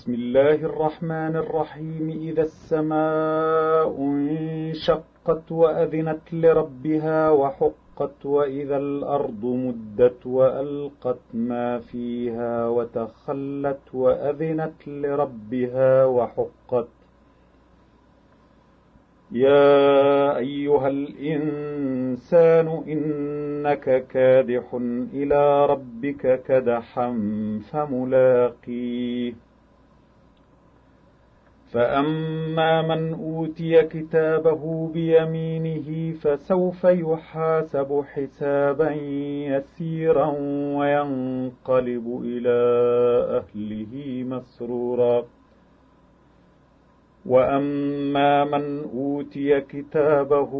بسم الله الرحمن الرحيم. إذا السماء انشقت وأذنت لربها وحقت وإذا الأرض مدت وألقت ما فيها وتخلت وأذنت لربها وحقت. يا أيها الإنسان إنك كادح إلى ربك كدحا فملاقيه. فأما من أوتي كتابه بيمينه فسوف يحاسب حسابا يسيرا وينقلب إلى أهله مسرورا. وأما من أوتي كتابه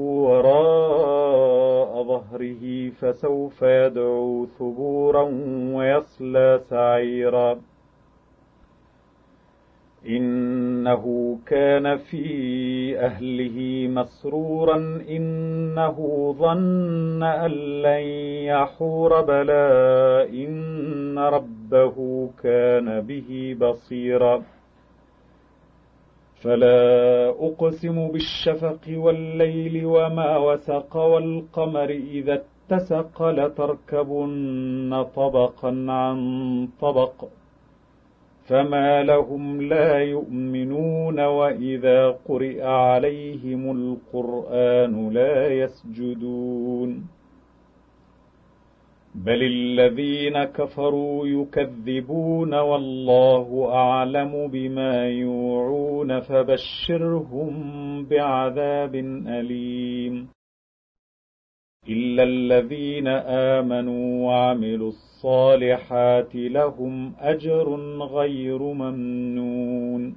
وراء ظهره فسوف يدعو ثبورا ويصلى سعيرا. إنه كان في أهله مسرورا إنه ظن أن لن يحور بلى إن ربه كان به بصيرا. فلا أقسم بالشفق والليل وما وسق والقمر إذا اتسق لتركبن طبقا عن طبق فما لهم لا يؤمنون وإذا قرئ عليهم القرآن لا يسجدون. بل الذين كفروا يكذبون والله أعلم بما يوعون فبشرهم بعذاب أليم. إلا الذين آمنوا وعملوا الصالحات لهم أجر غير ممنون.